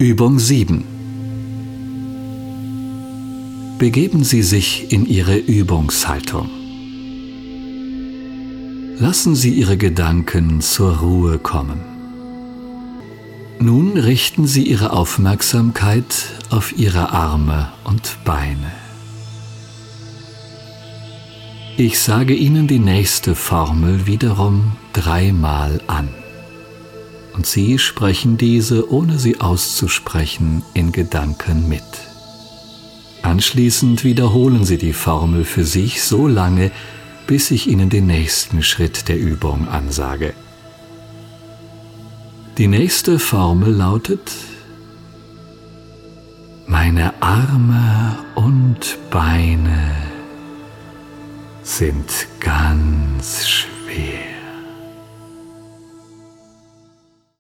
Übung 7. Begeben Sie sich in Ihre Übungshaltung. Lassen Sie Ihre Gedanken zur Ruhe kommen. Nun richten Sie Ihre Aufmerksamkeit auf Ihre Arme und Beine. Ich sage Ihnen die nächste Formel wiederum 3-mal an. Und Sie sprechen diese, ohne sie auszusprechen, in Gedanken mit. Anschließend wiederholen Sie die Formel für sich so lange, bis ich Ihnen den nächsten Schritt der Übung ansage. Die nächste Formel lautet: Meine Arme und Beine sind ganz schwer.